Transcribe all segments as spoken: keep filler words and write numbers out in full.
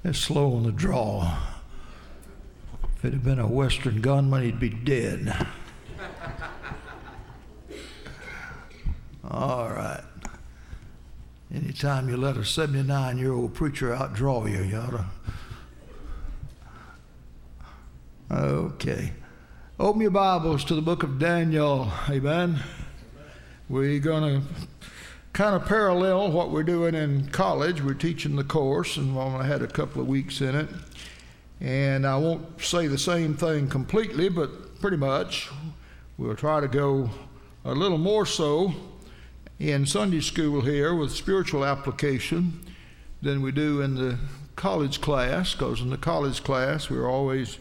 It's slow on the draw. If it had been a Western gunman, he'd be dead. All right. Anytime you let a seventy-nine-year-old preacher outdraw you, you ought to. Okay. Open your Bibles to the book of Daniel. Amen. We're going to kind of parallel what we're doing in college. We're teaching the course, and I had a couple of weeks in it. And I won't say the same thing completely, but pretty much. We'll try to go a little more so in Sunday school here with spiritual application than we do in the college class, because in the college class we're always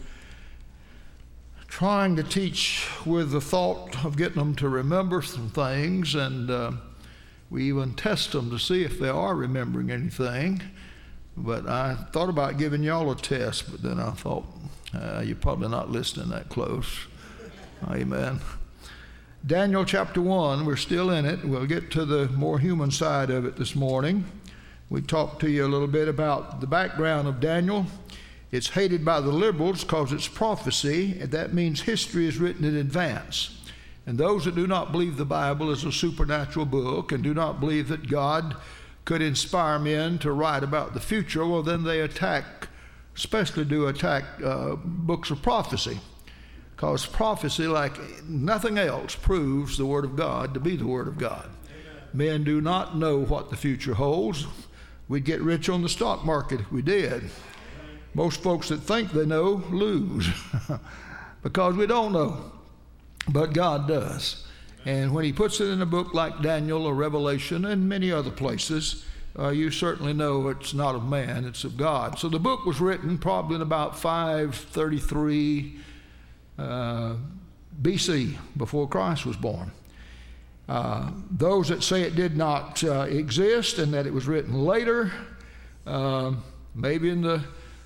trying to teach with the thought of getting them to remember some things, and uh, we even test them to see if they are remembering anything. But I thought about giving y'all a test, but then I thought, uh, you're probably not listening that close. Amen. Daniel chapter one, we're still in it. We'll get to the more human side of it this morning. We talked to you a little bit about the background of Daniel. It's hated by the liberals because it's prophecy, and that means history is written in advance. And those that do not believe the Bible is a supernatural book and do not believe that God could inspire men to write about the future, well, then they attack, especially do attack uh, books of prophecy. Because prophecy, like nothing else, proves the Word of God to be the Word of God. Amen. Men do not know what the future holds. We'd get rich on the stock market if we did. Amen. Most folks that think they know lose because we don't know, but God does. And when he puts it in a book like Daniel or Revelation and many other places, uh, you certainly know it's not of man, it's of God. So the book was written probably in about five thirty-three uh, B C, before Christ was born. Uh, those that say it did not uh, exist and that it was written later, uh, maybe in the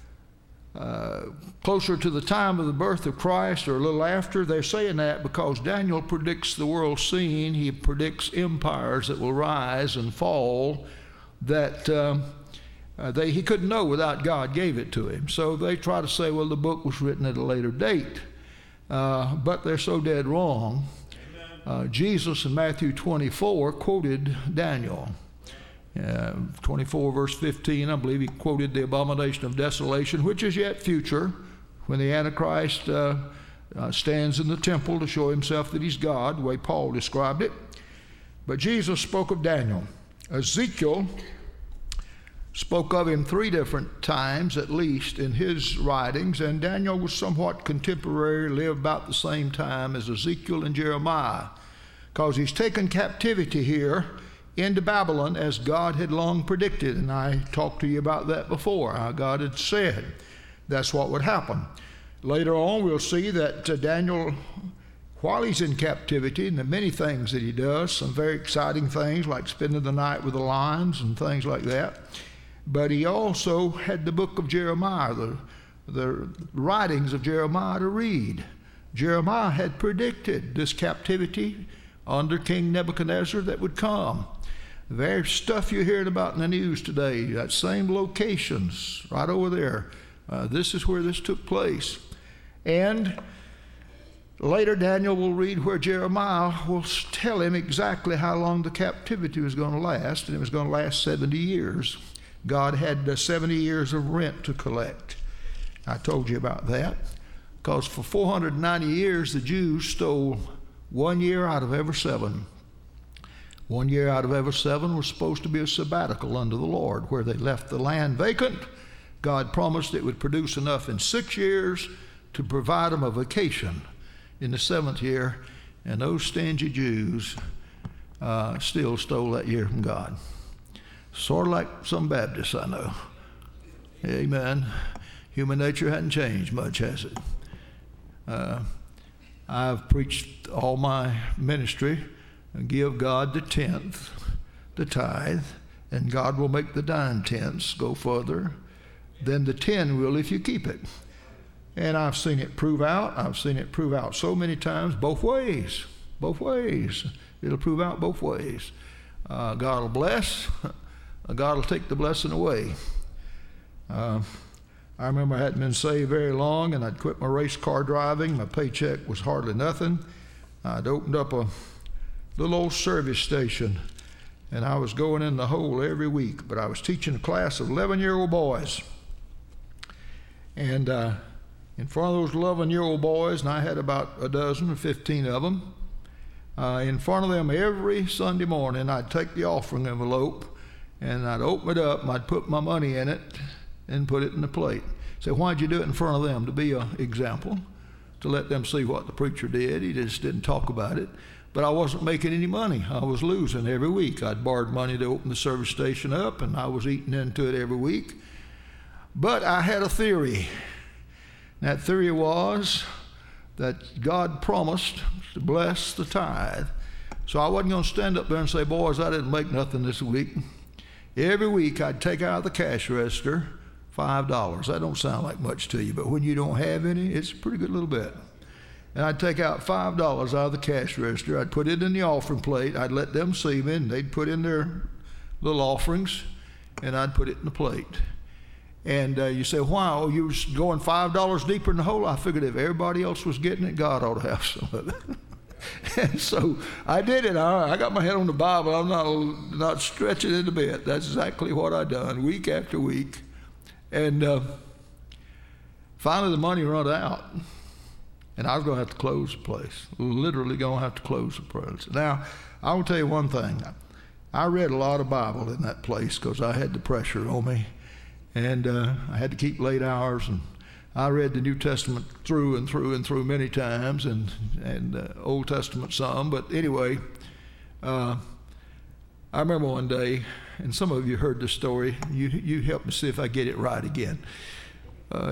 Uh, closer to the time of the birth of Christ or a little after, they're saying that because Daniel predicts the world scene. He predicts empires that will rise and fall that um, uh, they he couldn't know without God gave it to him. So they try to say, well, the book was written at a later date. Uh, but they're so dead wrong. Uh, Jesus in Matthew twenty-four quoted Daniel. Uh, twenty-four verse fifteen, I believe he quoted the abomination of desolation, which is yet future, when the Antichrist uh, uh, stands in the temple to show himself that he's God, the way Paul described it. But Jesus spoke of Daniel. Ezekiel spoke of him three different times, at least, in his writings, and Daniel was somewhat contemporary, lived about the same time as Ezekiel and Jeremiah, because he's taken captivity here into Babylon as God had long predicted. And I talked to you about that before, how God had said that's what would happen. Later on, we'll see that uh, Daniel, while he's in captivity, and the many things that he does, some very exciting things like spending the night with the lions and things like that, but he also had the book of Jeremiah, the, the writings of Jeremiah to read. Jeremiah had predicted this captivity under King Nebuchadnezzar that would come. The very stuff you're hearing about in the news today, that same locations right over there, uh, this is where this took place. And later Daniel will read where Jeremiah will tell him exactly how long the captivity was going to last, and it was going to last seventy years. God had uh, seventy years of rent to collect. I told you about that, because for four hundred ninety years the Jews stole one year out of every seven. One year out of every seven was supposed to be a sabbatical unto the Lord, where they left the land vacant. God promised it would produce enough in six years to provide them a vacation in the seventh year, and those stingy Jews uh, still stole that year from God. Sort of like some Baptists I know. Amen. Human nature hadn't changed much, has it? Uh, I've preached all my ministry, give God the tenth, the tithe, and God will make the nine tenths go further than the ten will if you keep it. And I've seen it prove out. I've seen it prove out so many times, both ways, both ways. It'll prove out both ways. Uh, God will bless. God will take the blessing away. Uh, I remember I hadn't been saved very long, and I'd quit my race car driving. My paycheck was hardly nothing. I'd opened up a little old service station, and I was going in the hole every week, but I was teaching a class of eleven-year-old boys. And uh, in front of those eleven-year-old boys, and I had about a dozen or fifteen of them, uh, in front of them every Sunday morning, I'd take the offering envelope, and I'd open it up, and I'd put my money in it, and put it in the plate. So why'd you do it in front of them? To be an example, to let them see what the preacher did. He just didn't talk about it. But I wasn't making any money. I was losing every week. I'd borrowed money to open the service station up, and I was eating into it every week. But I had a theory. That theory was that God promised to bless the tithe. So I wasn't going to stand up there and say, boys, I didn't make nothing this week. Every week I'd take out of the cash register five dollars. That don't sound like much to you, but when you don't have any, it's a pretty good little bit. And I'd take out five dollars out of the cash register. I'd put it in the offering plate. I'd let them see me, and they'd put in their little offerings, and I'd put it in the plate. And uh, you say, wow, oh, you was going five dollars deeper in the hole? I figured if everybody else was getting it, God ought to have some of it. And so I did it. I, I got my head on the Bible. I'm not, not stretching it a bit. That's exactly what I done, week after week. And uh, finally the money run out. And I was going to have to close the place. Literally going to have to close the place. Now, I will tell you one thing. I read a lot of Bible in that place because I had the pressure on me. And uh, I had to keep late hours. And I read the New Testament through and through and through many times, and, and uh, Old Testament some. But anyway, uh, I remember one day, and some of you heard the story. You, you help me see if I get it right again. Uh,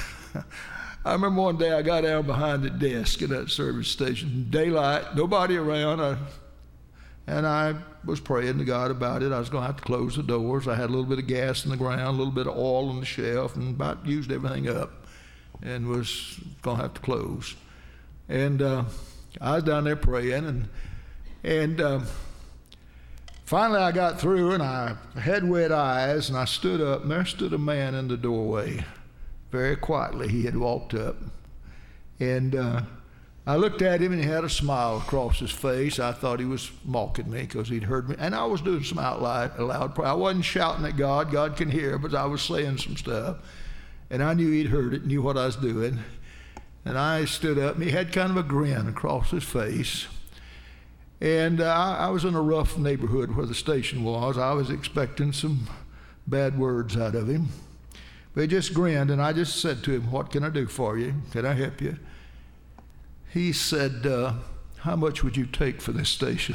I remember one day I got down behind the desk at that service station, daylight, nobody around, I, and I was praying to God about it. I was going to have to close the doors. I had a little bit of gas in the ground, a little bit of oil on the shelf, and about used everything up, and was going to have to close. And uh, I was down there praying, and and uh, finally I got through, and I had wet eyes, and I stood up, and there stood a man in the doorway. Very quietly, he had walked up, and uh, I looked at him, and he had a smile across his face. I thought he was mocking me because he'd heard me, and I was doing some out loud, loud prayer. I wasn't shouting at God. God can hear, but I was saying some stuff, and I knew he'd heard it, knew what I was doing, and I stood up, and he had kind of a grin across his face, and uh, I, I was in a rough neighborhood where the station was. I was expecting some bad words out of him. But he just grinned, and I just said to him, what can I do for you? Can I help you? He said, uh, how much would you take for this station?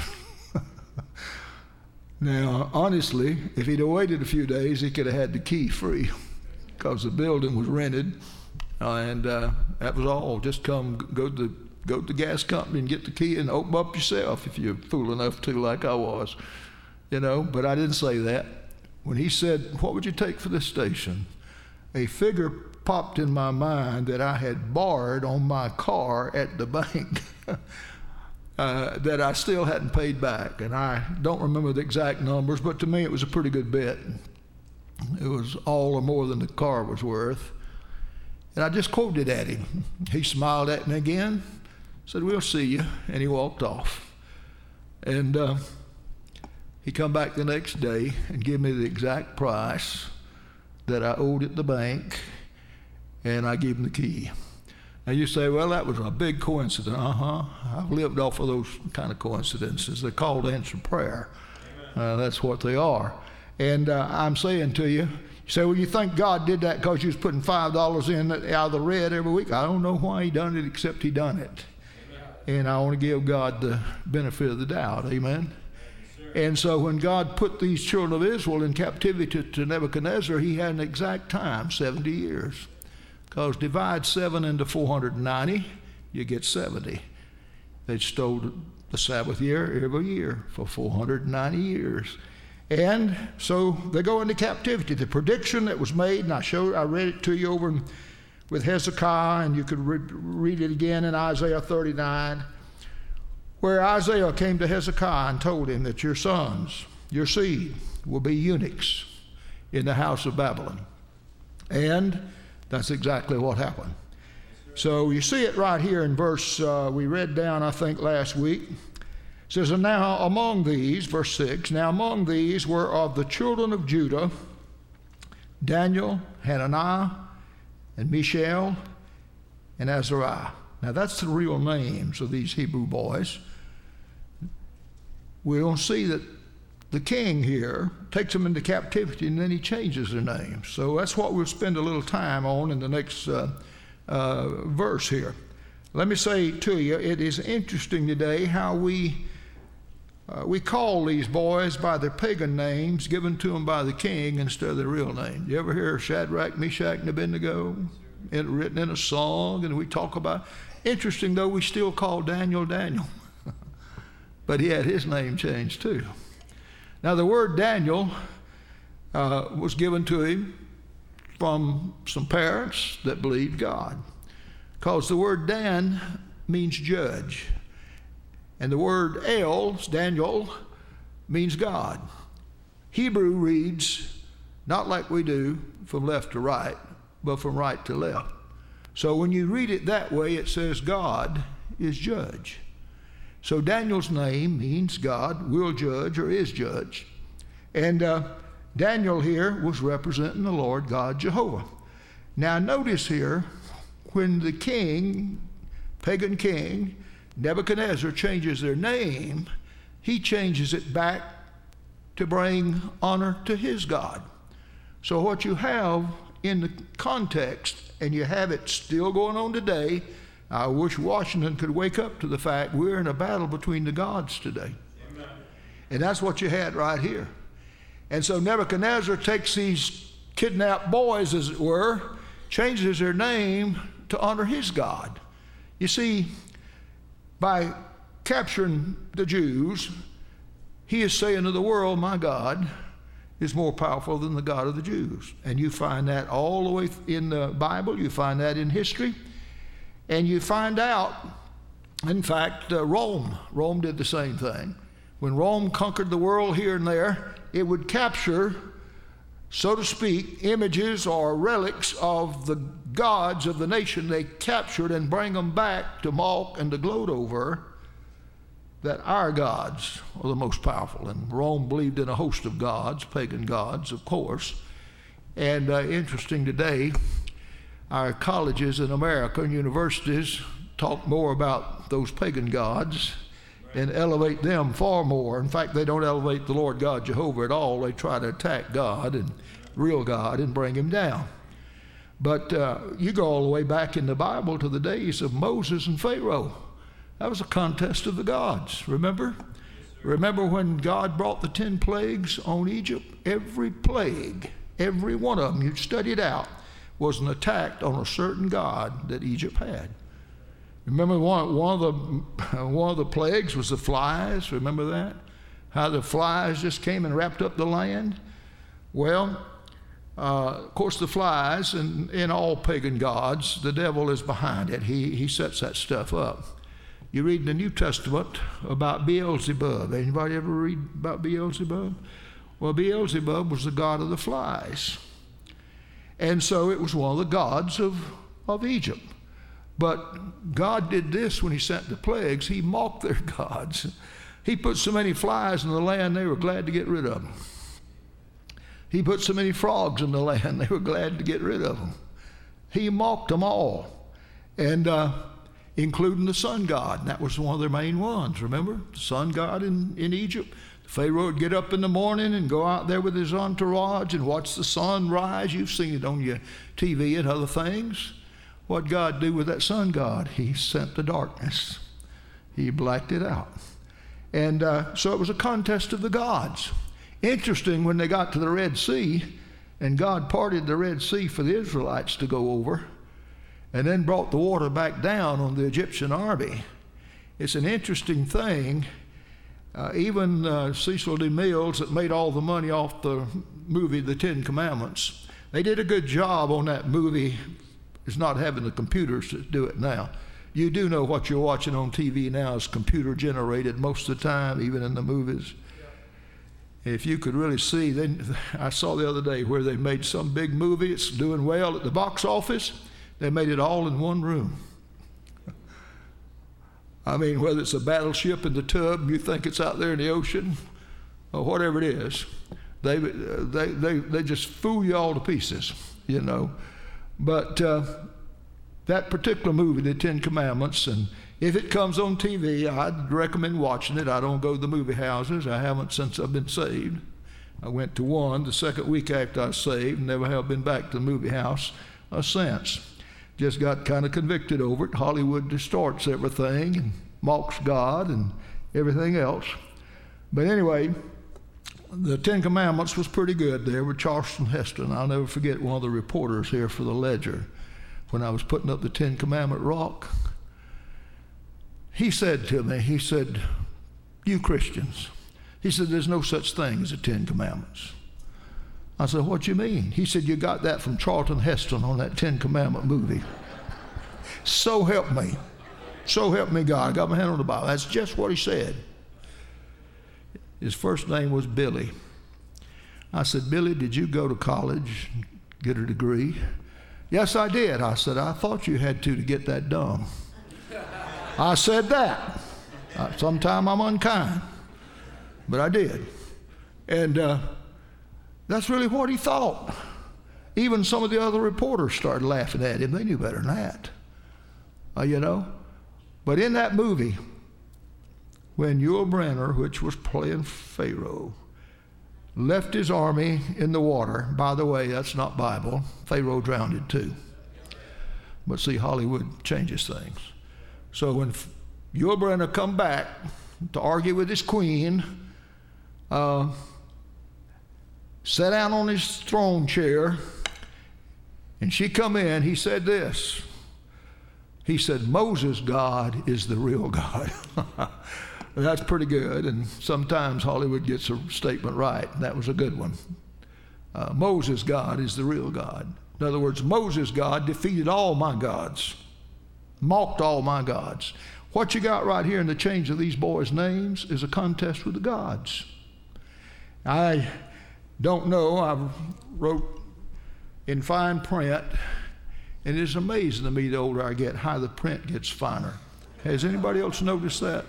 Now, honestly, if he'd have waited a few days, he could have had the key free because the building was rented, uh, and uh, that was all. Just come, go to, the, go to the gas company and get the key and open up yourself if you're fool enough to, like I was. You know, but I didn't say that. When he said, what would you take for this station? A figure popped in my mind that I had borrowed on my car at the bank uh, that I still hadn't paid back. And I don't remember the exact numbers, but to me it was a pretty good bit. It was all or more than the car was worth. And I just quoted at him. He smiled at me again, said, we'll see you, and he walked off. And uh, he come back the next day and gave me the exact price that I owed at the bank, and I gave him the key. Now you say, well, that was a big coincidence. Uh-huh. I've lived off of those kind of coincidences. They're called answered prayer. Uh, that's what they are. And uh, I'm saying to you, you say, well, you think God did that because you was putting five dollars in out of the red every week? I don't know why he done it, except he done it. Amen. And I want to give God the benefit of the doubt. Amen. And so when God put these children of Israel in captivity to Nebuchadnezzar, he had an exact time, seventy years. Because divide seven into four hundred ninety, you get seventy. They stole the Sabbath year every year for four hundred ninety years. And so they go into captivity. The prediction that was made, and I showed, I read it to you over in, with Hezekiah, and you could re- read it again in Isaiah thirty-nine, where Isaiah came to Hezekiah and told him that your sons, your seed, will be eunuchs in the house of Babylon. And That's exactly what happened. So you see it right here in verse, uh, we read down, I think, last week. It says, and now among these, verse six, now among these were of the children of Judah, Daniel, Hananiah, and Mishael, and Azariah. Now that's the real names of these Hebrew boys. We're going to see that the king here takes them into captivity and then he changes their names. So that's what we'll spend a little time on in the next uh, uh, verse here. Let me say to you, it is interesting today how we uh, we call these boys by their pagan names given to them by the king instead of their real name. You ever hear Shadrach, Meshach, and Abednego it, written in a song? And we talk about, interesting though, we still call Daniel Daniel. But he had his name changed too. Now the word Daniel uh, was given to him from some parents that believed God. Because the word Dan means judge. And the word El, Daniel, means God. Hebrew reads not like we do from left to right, but from right to left. So when you read it that way, it says God is judge. So Daniel's name means God will judge or is judge. And uh, Daniel here was representing the Lord God Jehovah. Now notice here, when the king, pagan king, Nebuchadnezzar changes their name, he changes it back to bring honor to his God. So what you have in the context, and you have it still going on today, I wish Washington could wake up to the fact we're in a battle between the gods today. Amen. And that's what you had right here. And so Nebuchadnezzar takes these kidnapped boys, as it were, changes their name to honor his God. You see, by capturing the Jews, he is saying to the world, my God is more powerful than the God of the Jews. And you find that all the way in the Bible. You find that in history. And you find out, in fact, uh, Rome. Rome did the same thing. When Rome conquered the world here and there, it would capture, so to speak, images or relics of the gods of the nation they captured and bring them back to mock and to gloat over, that our gods are the most powerful. And Rome believed in a host of gods, pagan gods, of course. And uh, interesting today, our colleges in America and universities talk more about those pagan gods and elevate them far more. In fact, they don't elevate the Lord God Jehovah at all. They try to attack God and real God and bring him down. But uh, you go all the way back in the Bible to the days of Moses and Pharaoh. That was a contest of the gods, remember? Remember when God brought the ten plagues on Egypt? Every plague, every one of them, you study it out, was an attack on a certain god that Egypt had. Remember one, one, of the, one of the plagues was the flies, remember that? How the flies just came and wrapped up the land? Well, uh, of course the flies, and in all pagan gods, the devil is behind it. He, he sets that stuff up. You read in the New Testament about Beelzebub. Anybody ever read about Beelzebub? Well, Beelzebub was the god of the flies. And so it was one of the gods of, of Egypt. But God did this when he sent the plagues. He mocked their gods. He put so many flies in the land, they were glad to get rid of them. He put so many frogs in the land, they were glad to get rid of them. He mocked them all. And uh, including the sun god. And that was one of their main ones, remember? The sun god in, in Egypt. Pharaoh would get up in the morning and go out there with his entourage and watch the sun rise. You've seen it on your T V and other things. What'd God do with that sun god? He sent the darkness. He blacked it out. And uh, so it was a contest of the gods. Interesting, when they got to the Red Sea, and God parted the Red Sea for the Israelites to go over, and then brought the water back down on the Egyptian army. It's an interesting thing. Uh, even uh, Cecil D. Mills, that made all the money off the movie The Ten Commandments, they did a good job on that movie. It's not having the computers to do it now. You do know what you're watching on T V now is computer generated most of the time, even in the movies. if you could really see, they, I saw the other day where they made some big movie. It's doing well at the box office. They made it all in one room. I mean, whether it's a battleship in the tub, you think it's out there in the ocean, or whatever it is, they they they they just fool you all to pieces, you know. But uh, that particular movie, The Ten Commandments, and if it comes on T V, I'd recommend watching it. I don't go to the movie houses. I haven't since I've been saved. I went to one the second week after I was saved, and never have been back to the movie house uh, since. Just got kind of convicted over it. Hollywood distorts everything and mocks God and everything else. But anyway, the Ten Commandments was pretty good there with Charlton Heston. I'll never forget one of the reporters here for the Ledger when I was putting up the Ten Commandment rock. He said to me, he said, "You Christians," he said, "there's no such thing as the Ten Commandments." I said, "What you mean?" He said, "You got that from Charlton Heston on that Ten Commandment movie." So help me. So help me God. I got my hand on the Bible. That's just what he said. His first name was Billy. I said, "Billy, did you go to college and get a degree?" "Yes, I did." I said, "I thought you had to to get that dumb." I said that. Uh, sometime I'm unkind, but I did. And uh, that's really what he thought. Even some of the other reporters started laughing at him. They knew better than that, uh, you know. But in that movie, when Yul Brynner, which was playing Pharaoh, left his army in the water. By the way, that's not Bible. Pharaoh drowned it too. But see, Hollywood changes things. So when Yul Brynner come back to argue with his queen, uh, sat down on his throne chair, and she come in, he said this. He said, "Moses' God is the real God." That's pretty good, and sometimes Hollywood gets a statement right. That was a good one. Uh, Moses' God is the real God. In other words, Moses' God defeated all my gods, mocked all my gods. What you got right here in the change of these boys' names is a contest with the gods. I don't know. I wrote in fine print, and it's amazing to me the older I get how the print gets finer. Has anybody else noticed that?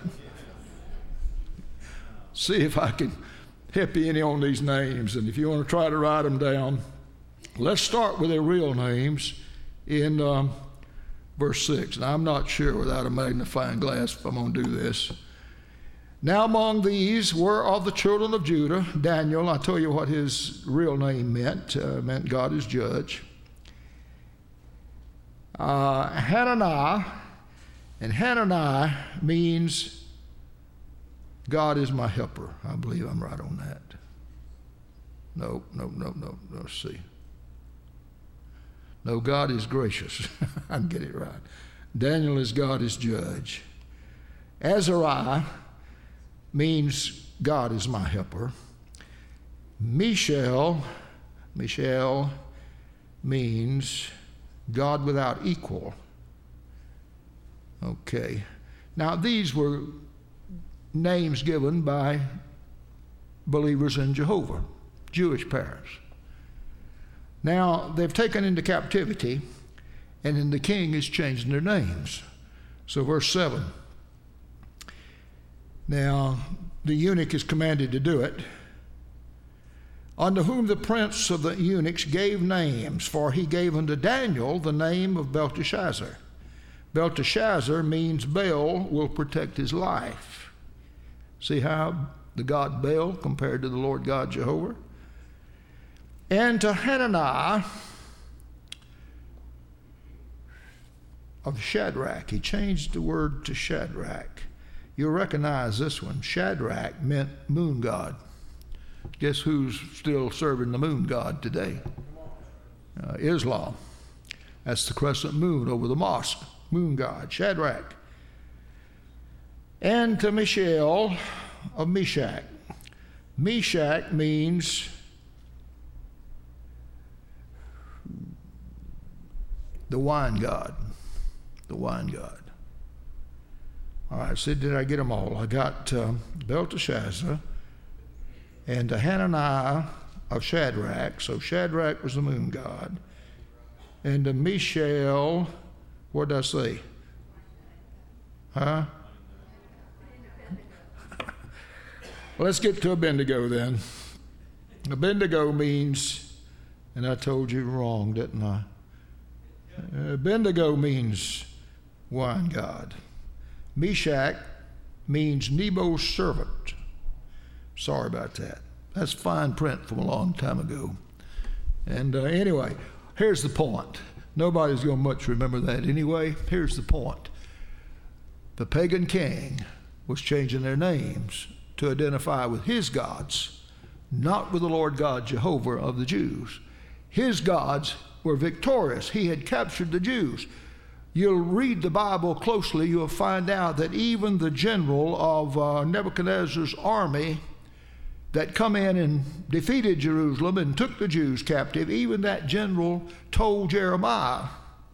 See if I can help you any on these names, and if you want to try to write them down, let's start with their real names in um, verse six. And I'm not sure without a magnifying glass if I'm going to do this. "Now among these were of the children of Judah, Daniel." I'll tell you what his real name meant. Uh, meant God is judge. Uh, Hananiah, and Hananiah means God is my helper. I believe I'm right on that. No, no, no, no, no, let's see. No, God is gracious. I can get it right. Daniel is God is judge. Azariah means God is my helper. Mishael, Mishael means God without equal. Okay. Now these were names given by believers in Jehovah, Jewish parents. Now they've taken into captivity, and then the king is changing their names. So verse seven. Now the eunuch is commanded to do it. "Unto whom the prince of the eunuchs gave names, for he gave unto Daniel the name of Belteshazzar." Belteshazzar means Baal will protect his life. See how the god Baal compared to the Lord God Jehovah? "And to Hananiah of Shadrach." He changed the word to Shadrach. You'll recognize this one. Shadrach meant moon god. Guess who's still serving the moon god today? Uh, Islam. That's the crescent moon over the mosque. Moon god, Shadrach. "And to Mishael of Meshach." Meshach means the wine god. The wine god. All right, so did I get them all? I got uh, Belteshazzar, and to Hananiah of Shadrach. So Shadrach was the moon god. And to Mishael, what did I say? Huh? Well, let's get to Abednego then. Abednego means, and I told you wrong, didn't I? Abednego means wine god. Meshach means Nebo's servant. Sorry about that. That's fine print from a long time ago. And uh, anyway, here's the point. Nobody's going to much remember that anyway. Here's the point. The pagan king was changing their names to identify with his gods, not with the Lord God Jehovah of the Jews. His gods were victorious. He had captured the Jews. You'll read the Bible closely, you'll find out that even the general of uh, Nebuchadnezzar's army that come in and defeated Jerusalem and took the Jews captive, even that general told Jeremiah,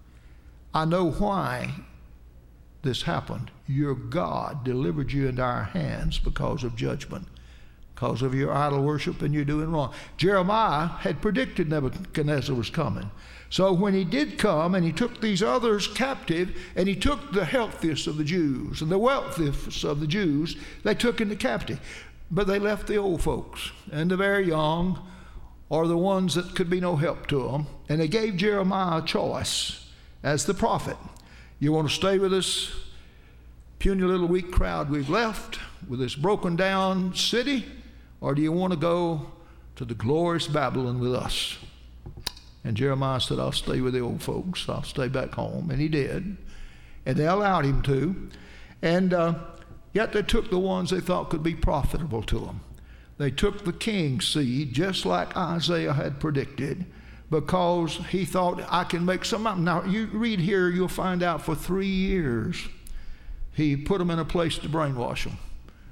I know why this happened. Your God delivered you into our hands because of judgment, because of your idol worship and you're doing wrong. Jeremiah had predicted Nebuchadnezzar was coming. So when he did come and he took these others captive and he took the healthiest of the Jews and the wealthiest of the Jews, they took into captive. But they left the old folks and the very young or the ones that could be no help to them. And they gave Jeremiah a choice as the prophet. You want to stay with this puny little weak crowd we've left with this broken down city, or do you want to go to the glorious Babylon with us? And Jeremiah said, I'll stay with the old folks. I'll stay back home. And he did. And they allowed him to. And uh, yet they took the ones they thought could be profitable to them. They took the king's seed, just like Isaiah had predicted, because he thought, I can make some money. Now, you read here, you'll find out for three years, he put them in a place to brainwash them.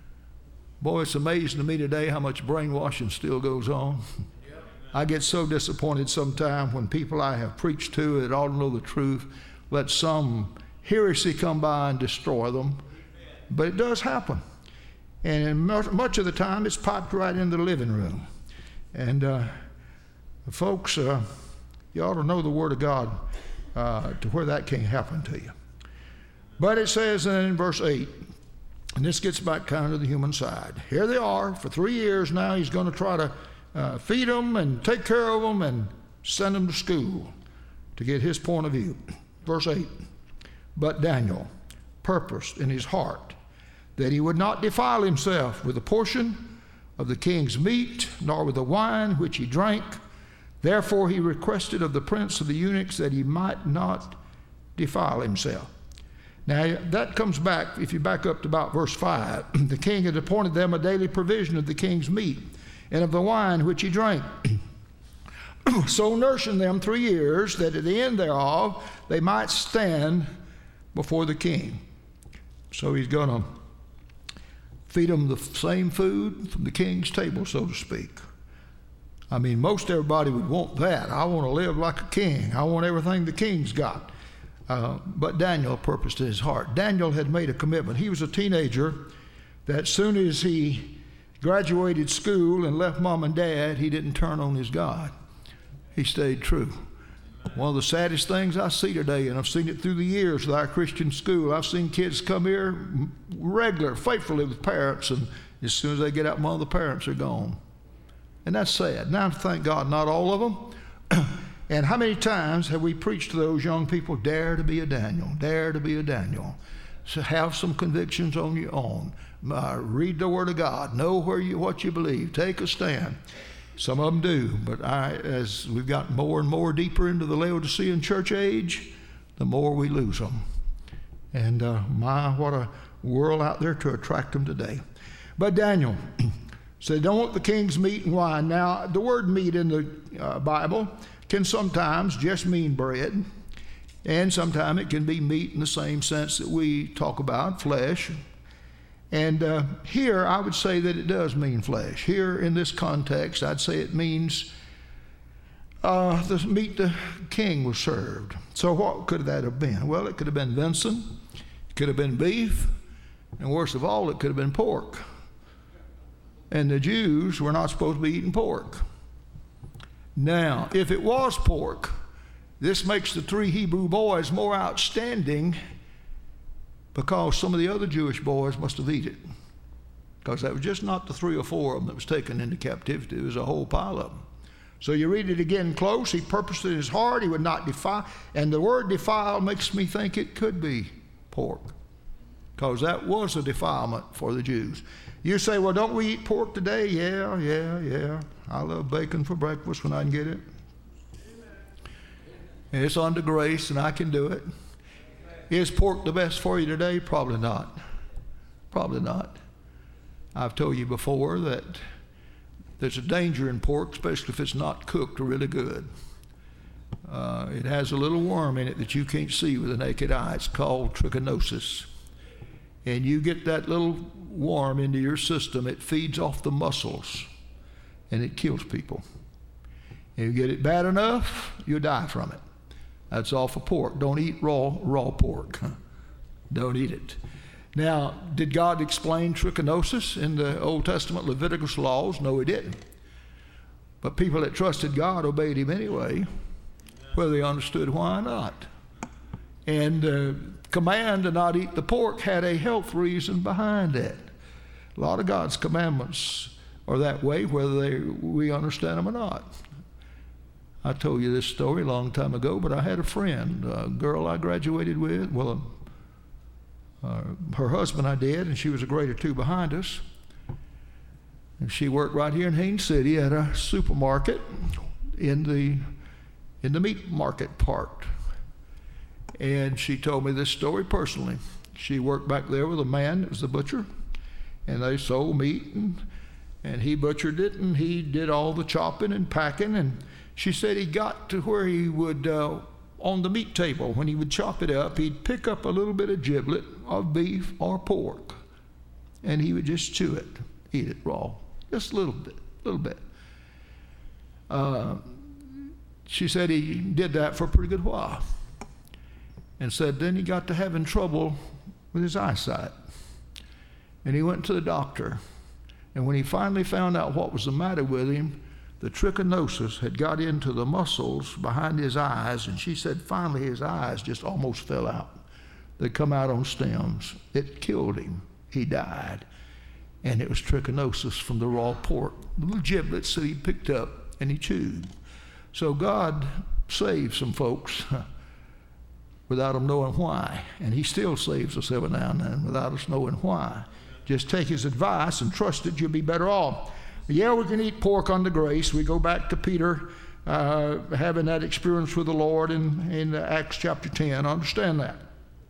Boy, it's amazing to me today how much brainwashing still goes on. I get so disappointed sometimes when people I have preached to that ought to know the truth let some heresy come by and destroy them. But it does happen. And much of the time it's popped right into the living room. And uh, folks, uh, you ought to know the Word of God uh, to where that can't happen to you. But it says in verse eight, and this gets back kind of to the human side. Here they are. For three years now he's going to try to Uh, feed them and take care of them and send them to school to get his point of view. Verse eight, but Daniel purposed in his heart that he would not defile himself with a portion of the king's meat, nor with the wine which he drank. Therefore he requested of the prince of the eunuchs that he might not defile himself. Now that comes back, if you back up to about verse five, the king had appointed them a daily provision of the king's meat and of the wine which he drank, so nourishing them three years, that at the end thereof they might stand before the king. So he's going to feed them the same food from the king's table, so to speak. I mean, most everybody would want that. I want to live like a king. I want everything the king's got. Uh, but Daniel purposed in his heart. Daniel had made a commitment. He was a teenager that as soon as he graduated school and left mom and dad, he didn't turn on his God. He stayed true. One of the saddest things I see today, and I've seen it through the years with our Christian school, I've seen kids come here regular, faithfully with parents, and as soon as they get out, one of the parents are gone. And that's sad. Now, thank God, not all of them. And how many times have we preached to those young people, dare to be a Daniel, dare to be a Daniel. So have some convictions on your own. Uh, read the Word of God. Know where you what you believe. Take a stand. Some of them do, but I, as we've gotten more and more deeper into the Laodicean church age, the more we lose them. And uh, my, what a world out there to attract them today. But Daniel said, don't want the king's meat and wine. Now, the word meat in the uh, Bible can sometimes just mean bread, and sometimes it can be meat in the same sense that we talk about, flesh. And uh, here, I would say that it does mean flesh. Here, in this context, I'd say it means uh, the meat the king was served. So what could that have been? Well, it could have been venison, it could have been beef, and worst of all, it could have been pork. and the Jews were not supposed to be eating pork. Now, if it was pork, this makes the three Hebrew boys more outstanding because some of the other Jewish boys must have eaten it. Because that was just not the three or four of them that was taken into captivity. It was a whole pile of them. So you read it again close. He purposed in his heart he would not defile. And the word defile makes me think it could be pork, because that was a defilement for the Jews. You say, well, don't we eat pork today? Yeah, yeah, yeah. I love bacon for breakfast when I can get it. And it's under grace and I can do it. Is pork the best for you today? Probably not. Probably not. I've told you before that there's a danger in pork, especially if it's not cooked really good. Uh, it has a little worm in it that you can't see with the naked eye. It's called trichinosis. And you get that little worm into your system, it feeds off the muscles and it kills people. And you get it bad enough, you'll die from it. That's all for pork. Don't eat raw raw pork. Don't eat it. Now, did God explain trichinosis in the Old Testament Leviticus laws? No, he didn't. But people that trusted God obeyed him anyway, whether they understood why or not. And the command to not eat the pork had a health reason behind it. A lot of God's commandments are that way, whether they, we understand them or not. I told you this story a long time ago, but I had a friend, a girl I graduated with. Well, uh, her husband I did, and she was a grade or two behind us. And she worked right here in Haines City at a supermarket in the in the meat market part. And she told me this story personally. She worked back there with a man that was the butcher, and they sold meat, and, and he butchered it, and he did all the chopping and packing. And she said he got to where he would, uh, on the meat table, when he would chop it up, he'd pick up a little bit of giblet of beef or pork, and he would just chew it, eat it raw, just a little bit, a little bit. Uh, she said he did that for a pretty good while, and said then he got to having trouble with his eyesight, and he went to the doctor, and when he finally found out what was the matter with him, the trichinosis had got into the muscles behind his eyes, and she said finally his eyes just almost fell out. They come out on stems. It killed him. He died. And it was trichinosis from the raw pork, the little giblets that he picked up and he chewed. So God saved some folks without them knowing why. And he still saves us every now and then without us knowing why. Just take his advice and trust that you'll be better off. Yeah, we can eat pork under grace. We go back to Peter uh, having that experience with the Lord in, in Acts chapter ten. I understand that.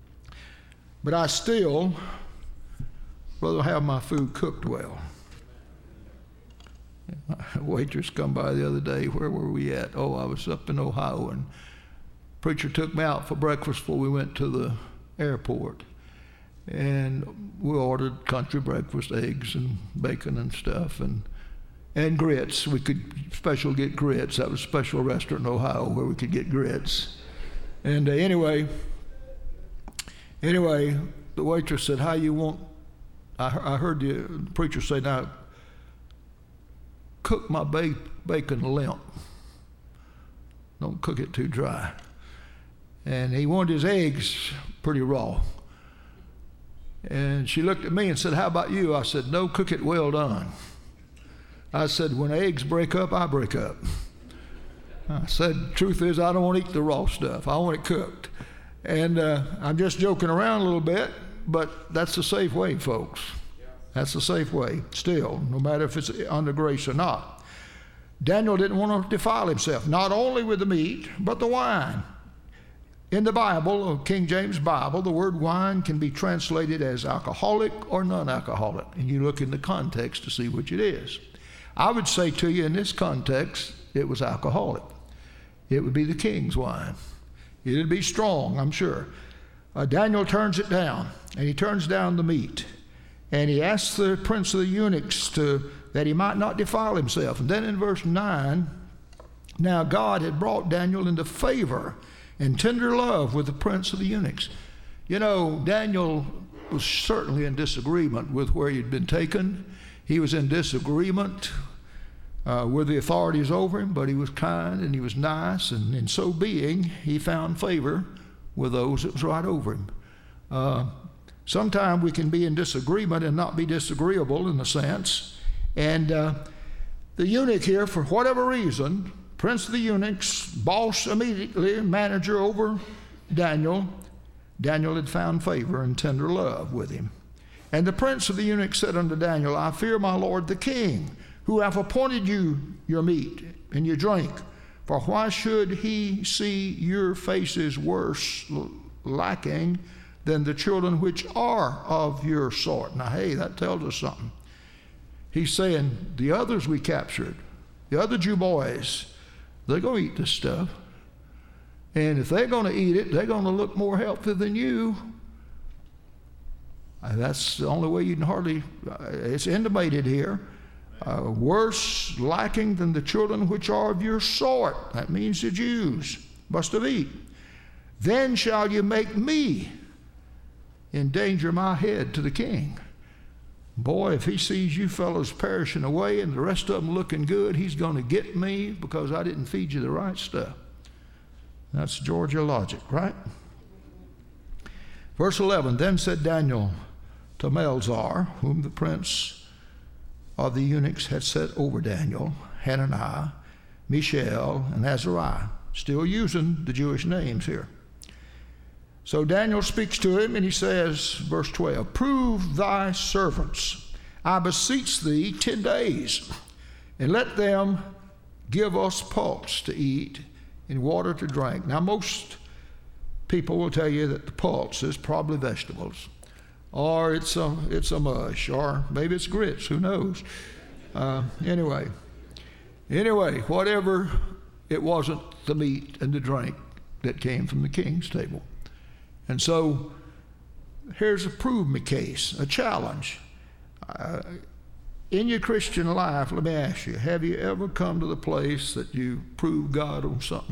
But I still rather have my food cooked well. A waitress come by the other day. Where were we at? Oh, I was up in Ohio, and preacher took me out for breakfast before we went to the airport. And we ordered country breakfast, eggs and bacon and stuff, and and grits. We could special get grits. That was a special restaurant in Ohio where we could get grits. And uh, anyway, anyway, the waitress said, how you want, I, I heard the preacher say, now, cook my ba- bacon limp. Don't cook it too dry. And he wanted his eggs pretty raw. And she looked at me and said, how about you? I said, no, cook it well done. I said, when eggs break up, I break up. I said, truth is, I don't want to eat the raw stuff. I want it cooked. And uh, I'm just joking around a little bit, but that's the safe way, folks. That's the safe way, still, no matter if it's under grace or not. Daniel didn't want to defile himself, not only with the meat, but the wine. In the Bible, or King James Bible, the word wine can be translated as alcoholic or non-alcoholic, and you look in the context to see which it is. I would say to you in this context, it was alcoholic. It would be the king's wine. It would be strong, I'm sure. Uh, Daniel turns it down, and he turns down the meat, and he asks the prince of the eunuchs to, that he might not defile himself. And then in verse nine, now God had brought Daniel into favor and tender love with the prince of the eunuchs. You know, Daniel was certainly in disagreement with where he'd been taken. he was in disagreement uh, with the authorities over him, but he was kind and he was nice, and in so being, he found favor with those that was right over him. Uh, sometimes we can be in disagreement and not be disagreeable in a sense. And uh, the eunuch here, for whatever reason, prince of the eunuchs, boss immediately, manager over Daniel, Daniel had found favor and tender love with him. And the prince of the eunuchs said unto Daniel, I fear my lord the king, who hath appointed you your meat and your drink. For why should he see your faces worse lacking than the children which are of your sort? Now, hey, that tells us something. He's saying the others we captured, the other Jew boys, they're going to eat this stuff. And if they're going to eat it, they're going to look more healthy than you. And that's the only way you can hardly, uh, it's intimated here. Uh, worse lacking than the children which are of your sort. That means the Jews must have eaten. Then shall you make me endanger my head to the king. Boy, if he sees you fellows perishing away and the rest of them looking good, he's going to get me because I didn't feed you the right stuff. That's Georgia logic, right? Verse eleven, then said Daniel to Melzar, whom the prince of the eunuchs had set over Daniel, Hananiah, Mishael, and Azariah, still using the Jewish names here. So Daniel speaks to him and he says, verse twelve, prove thy servants, I beseech thee, ten days, and let them give us pulse to eat and water to drink. Now most people will tell you that the pulse is probably vegetables, or it's a, it's a mush, or maybe it's grits, who knows. Uh, anyway, anyway, whatever, it wasn't the meat and the drink that came from the king's table. And so here's a prove me case, a challenge. Uh, in your Christian life, let me ask you, have you ever come to the place that you prove God on something?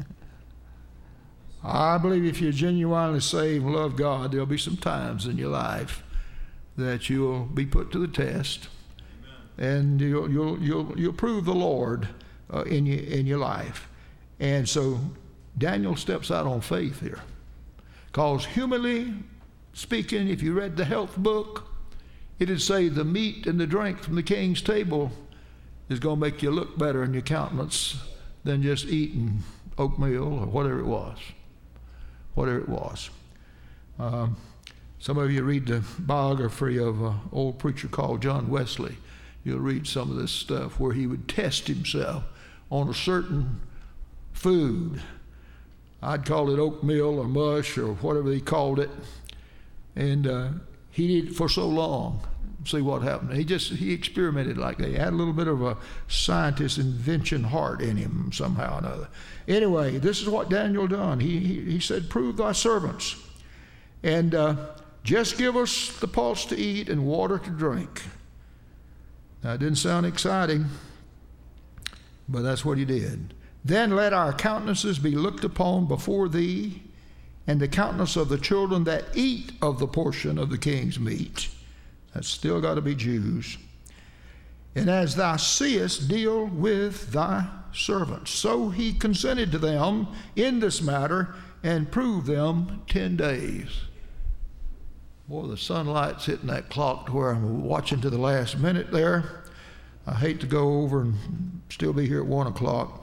I believe if you're genuinely saved and love God, there'll be some times in your life that you'll be put to the test. Amen. And you'll, you'll, you'll, you'll prove the Lord uh, in, your, in your life. And so Daniel steps out on faith here. Because humanly speaking, if you read the health book, it'd say the meat and the drink from the king's table is going to make you look better in your countenance than just eating oatmeal or whatever it was. Whatever it was. Um, some of you read the biography of an old preacher called John Wesley. You'll read some of this stuff where he would test himself on a certain food. I'd call it oatmeal or mush or whatever he called it. And uh, he did it for so long. See what happened. He just, he experimented like that. He had a little bit of a scientist invention heart in him somehow or another. Anyway, this is what Daniel done. He, he, he said, prove thy servants. And uh, just give us the pulse to eat and water to drink. Now, it didn't sound exciting, but that's what he did. Then let our countenances be looked upon before thee, and the countenance of the children that eat of the portion of the king's meat. That's still got to be Jews. And as thou seest, deal with thy servants. So he consented to them in this matter and proved them ten days. Boy, the sunlight's hitting that clock to where I'm watching to the last minute there. I hate to go over and still be here at one o'clock.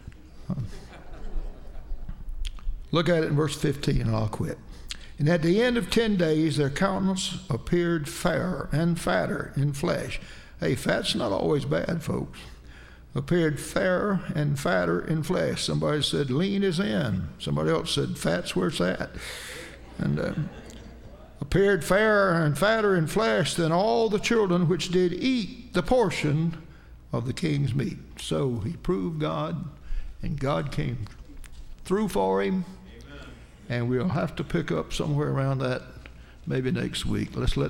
Look at it in verse fifteen and I'll quit. And at the end of ten days, their countenance appeared fairer and fatter in flesh. Hey, fat's not always bad, folks. Appeared fairer and fatter in flesh. Somebody said lean is in. Somebody else said fat's where it's at. And uh, appeared fairer and fatter in flesh than all the children which did eat the portion of the king's meat. So he proved God, and God came through for him. And we'll have to pick up somewhere around that maybe next week. Let's let